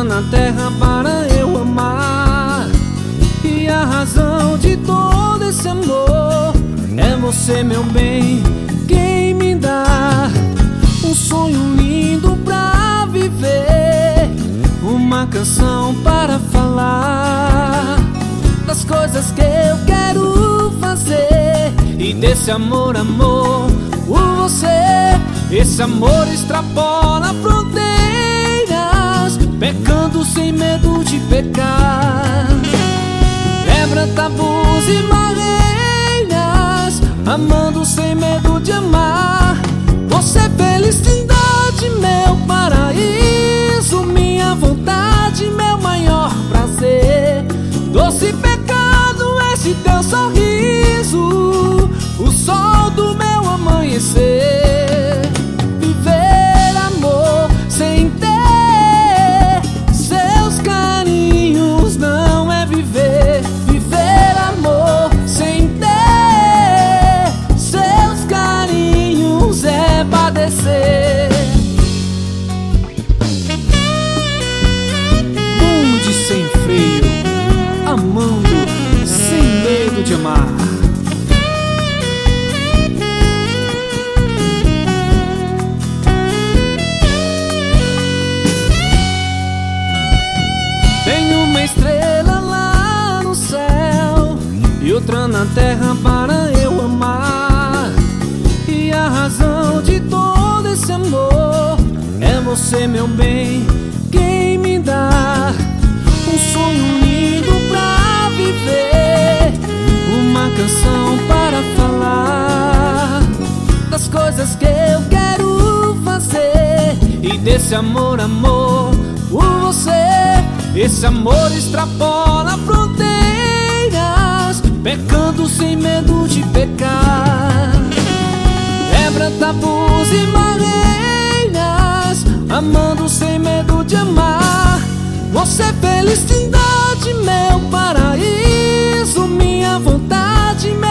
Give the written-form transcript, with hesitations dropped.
na terra para eu amar. E a razão de todo esse amor é você, meu bem, quem me dá um sonho lindo pra viver, uma canção para falar das coisas que eu quero fazer. E desse amor, amor, por você, esse amor extrapola fronteiras, pecando sem medo de pecar. Quebra tabus e barreiras, amando sem medo de amar. Você é felicidade, meu paraíso, minha vontade, meu maior prazer. Doce pecado esse teu sorriso, o sol do meu amanhecer. Viver amor sem ter seus carinhos não é viver. Viver amor sem ter seus carinhos é padecer. Bonde sem freio, amando sem medo de amar. Tem uma estrela lá no céu e outra na terra para eu amar. E a razão de todo esse amor é você, meu bem, quem me dá um sonho lindo pra viver, uma canção para falar das coisas que eu quero fazer. E desse amor, amor, por você, esse amor extrapola fronteiras, pecando sem medo de pecar. Quebra tabus e barreiras, amando sem medo de amar. Você é felicidade, meu paraíso, minha vontade, meu